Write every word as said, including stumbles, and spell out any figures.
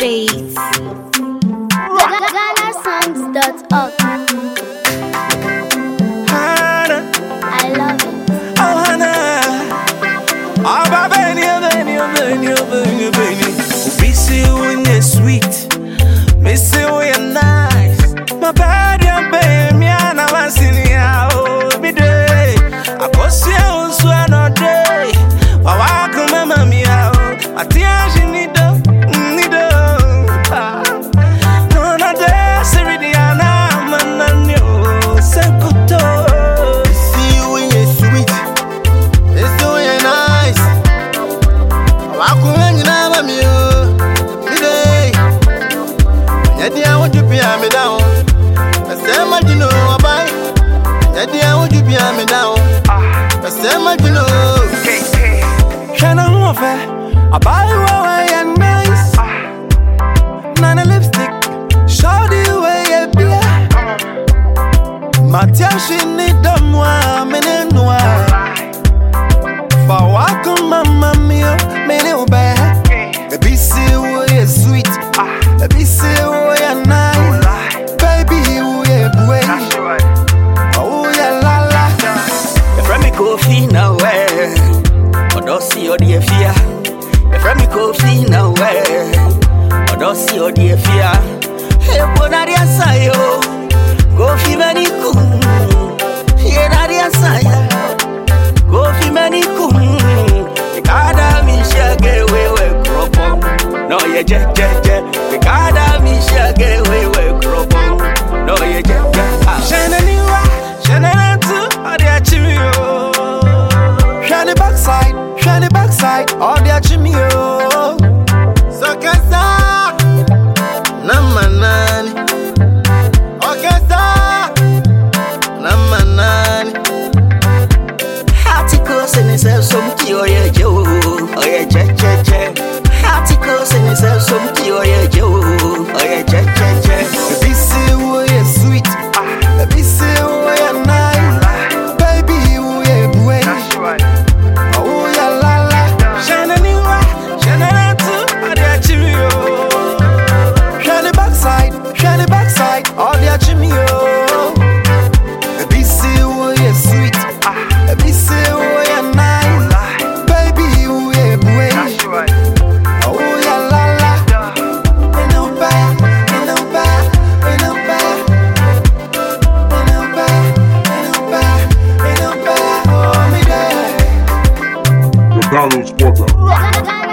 beats. Ghana songs dot org. Hannah, I love it. oh Hannah, oh Benny, Benny, Benny, Benny, Benny. We see when you're sweet, me see when you're nice. My body, I'm baby, me and I'm singing out me day. I go see you so another day. But why come mama me out? I think she need to, need to. No, no, that's really I'm a new second. See you when you're sweet, it's so you're nice. I couldn't have me today. Yet I want to be me down. I say much you know about. Yet I want to be me down. I say much you know. Shana Mofa, I buy you and nice. Nana lipstick, show the way you be. Matia, she need the moi, mene noir. For walk mamma mia, mene obey. Baby, see who is sweet. Baby, see who is nice. Baby, who is boy. Oh, yeah, la la. The friend me coffee now, where? Odo si odi efia. The friend me coffee now, where? Odo si odi efia. Hey, bona dia sayo. Coffee mani kum. Ye na dia saya. Coffee mani kum. Kada mi shage wewe kropo. No ye je je je. Kada mi shage wewe kropo. No ye je je. Shana niwa, shana tu, odi achimio. Shana backside, shana backside, odi achimio. So kasa, namanani. Okasa, namanani. Articles in itself, some key or ye Joe, or ye che che che. Articles in itself, some key or ye Joe, or ye che che che. Baby, see who is sweet. Baby, see who is nice. Baby, who is boy. Oh, yeah, la la. Shana niwa, shana tu, odi achimio. Shana backside, shana backside, odi achimio. Baby, see who is sweet. Baby, see who is nice. Baby, who is boy. Oh, yeah, la la. Ain't no bad, ain't no bad, ain't no bad. Ain't no bad, ain't no bad, ain't no bad. Oh, me there. The Carlos Porter. Ghana